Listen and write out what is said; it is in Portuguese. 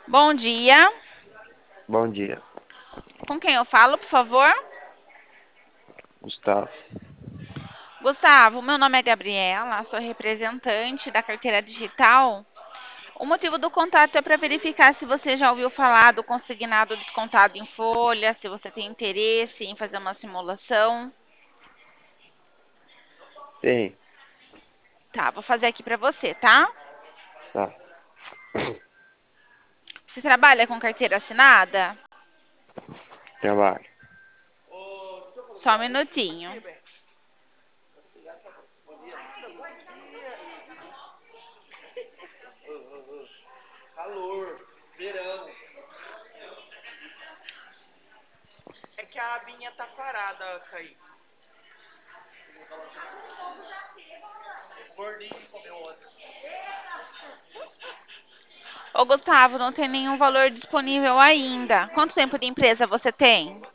Bom dia. Bom dia, Com quem eu falo, por favor? Gustavo. Gustavo, meu nome é Gabriela, sou representante da carteira digital. O motivo do contato é para verificar se você já ouviu falar do consignado descontado em folha, se você tem interesse em fazer uma simulação. Tem, Tá, vou fazer aqui para você, tá? tá, Você trabalha com carteira assinada? trabalho. Só um minutinho. Calor, verão. É que a abinha tá parada, Kaique. O gordinho comeu ontem. Ô, Gustavo, não tem nenhum valor disponível ainda. Quanto tempo de empresa você tem?